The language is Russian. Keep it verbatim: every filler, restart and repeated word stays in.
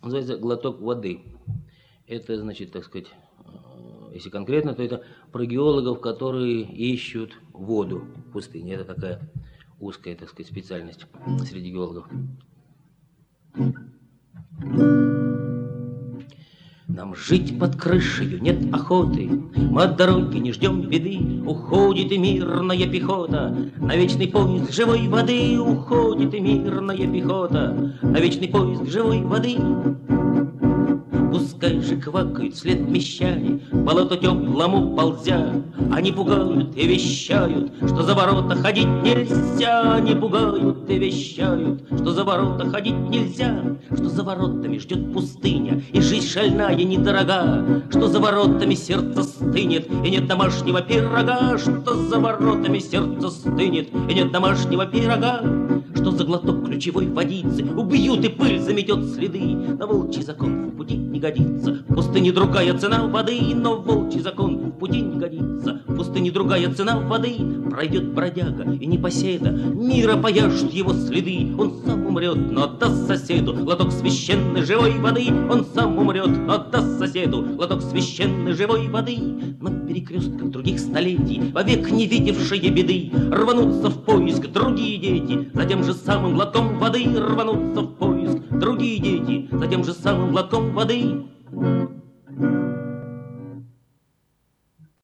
называется «Глоток воды». Это, значит, так сказать, если конкретно, то это про геологов, которые ищут воду в пустыне. Это такая узкая, так сказать, специальность среди геологов. Нам жить под крышею нет охоты, мы от дороги не ждем беды. Уходит и мирная пехота на вечный поиск живой воды. Уходит и мирная пехота на вечный поиск живой воды. Пускай же квакают вслед мещане, болото теплому ползя. Они пугают и вещают, что за ворота ходить нельзя. Они пугают и вещают, что за ворота ходить нельзя. Что за воротами ждет пустыня, и жизнь шальная недорога. Что за воротами сердце стынет, и нет домашнего пирога. Что за воротами сердце стынет, и нет домашнего пирога. Что за глоток ключевой водицы убьют и пыль заметет следы. На волчий закон в пути не годится, в пустыне другая цена воды. Но волчий закон в пути не годится, в пустыне другая цена воды. Пройдет бродяга и непоседа, мира пояжут его следы. Он сам умрет, но отдаст соседу глоток священной живой воды. Он сам умрет, но отдаст соседу глоток священной живой воды. На перекрестках других столетий, вовек не видевшие беды, рванутся в поиск другие дети, за тем же самым глотком воды. Рванутся в поиск другие дети, за тем же самым глотком воды.